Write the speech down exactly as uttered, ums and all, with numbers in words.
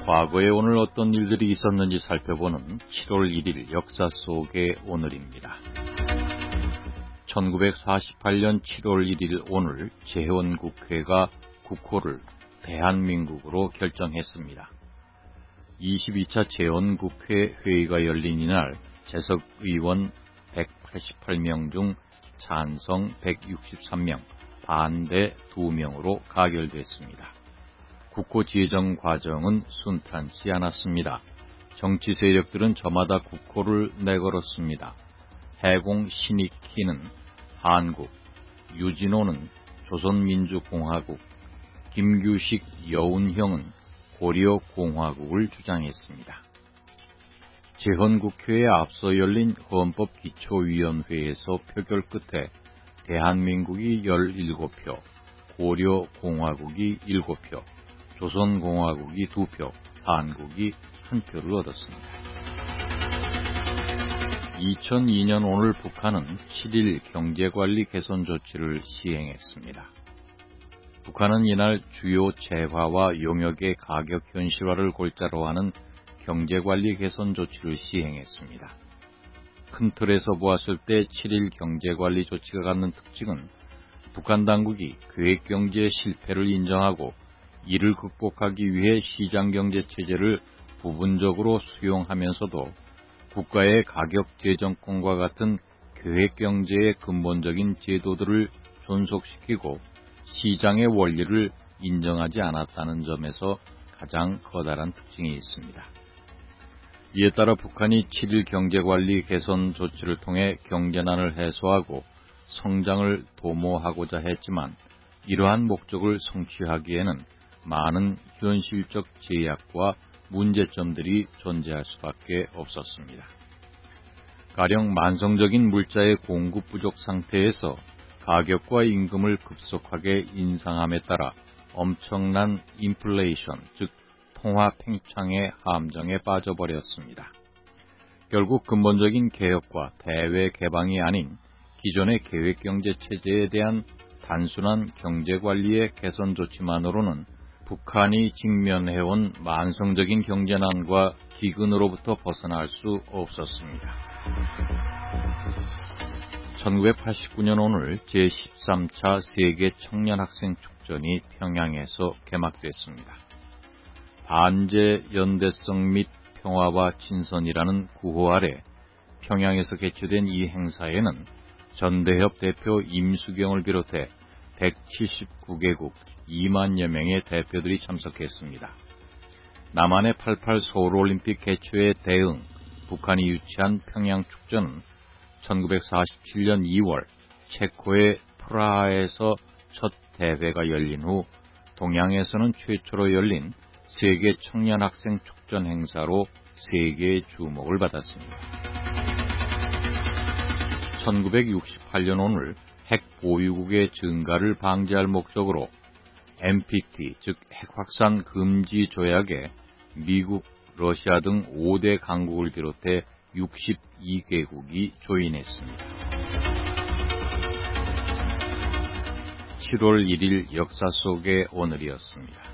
과거에 오늘 어떤 일들이 있었는지 살펴보는 칠월 일일 역사 속의 오늘입니다. 천구백사십팔년 칠월 일일 오늘 재헌국회가 국호를 대한민국으로 결정했습니다. 이십이차 재헌국회 회의가 열린 이날 재석의원 백팔십팔명 중 찬성 백육십삼명, 반대 두 명으로 가결됐습니다. 국호 제정 과정은 순탄치 않았습니다. 정치 세력들은 저마다 국호를 내걸었습니다. 해공 신익희는 한국, 유진호는 조선민주공화국, 김규식, 여운형은 고려공화국을 주장했습니다. 재헌국회에 앞서 열린 헌법기초위원회에서 표결 끝에 대한민국이 열일곱 표, 고려공화국이 일곱 표, 조선공화국이 두 표, 한국이 한 표를 얻었습니다. 이천이년 오늘 북한은 칠일 경제관리 개선 조치를 시행했습니다. 북한은 이날 주요 재화와 용역의 가격 현실화를 골자로 하는 경제관리 개선 조치를 시행했습니다. 큰 틀에서 보았을 때 칠일 경제관리 조치가 갖는 특징은 북한 당국이 계획경제의 실패를 인정하고 이를 극복하기 위해 시장경제체제를 부분적으로 수용하면서도 국가의 가격재정권과 같은 계획경제의 근본적인 제도들을 존속시키고 시장의 원리를 인정하지 않았다는 점에서 가장 커다란 특징이 있습니다. 이에 따라 북한이 칠일 경제관리 개선 조치를 통해 경제난을 해소하고 성장을 도모하고자 했지만 이러한 목적을 성취하기에는 많은 현실적 제약과 문제점들이 존재할 수밖에 없었습니다. 가령 만성적인 물자의 공급 부족 상태에서 가격과 임금을 급속하게 인상함에 따라 엄청난 인플레이션, 즉 통화 팽창의 함정에 빠져버렸습니다. 결국 근본적인 개혁과 대외 개방이 아닌 기존의 계획경제체제에 대한 단순한 경제관리의 개선 조치만으로는 북한이 직면해온 만성적인 경제난과 기근으로부터 벗어날 수 없었습니다. 천구백팔십구년 오늘 제십삼차 세계 청년학생축전이 평양에서 개막됐습니다. 반제 연대성 및 평화와 친선이라는 구호 아래 평양에서 개최된 이 행사에는 전대협 대표 임수경을 비롯해 백칠십구개국 이만여 명의 대표들이 참석했습니다. 남한의 팔십팔 서울올림픽 개최에 대응 북한이 유치한 평양축전은 천구백사십칠년 이월 체코의 프라하에서 첫 대회가 열린 후 동양에서는 최초로 열린 세계 청년학생 축전 행사로 세계의 주목을 받았습니다. 천구백육십팔년 오늘 핵 보유국의 증가를 방지할 목적으로 엠피티, 즉 핵확산 금지 조약에 미국, 러시아 등 오대 강국을 비롯해 육십이개국이 조인했습니다. 칠월 일일 역사 속의 오늘이었습니다.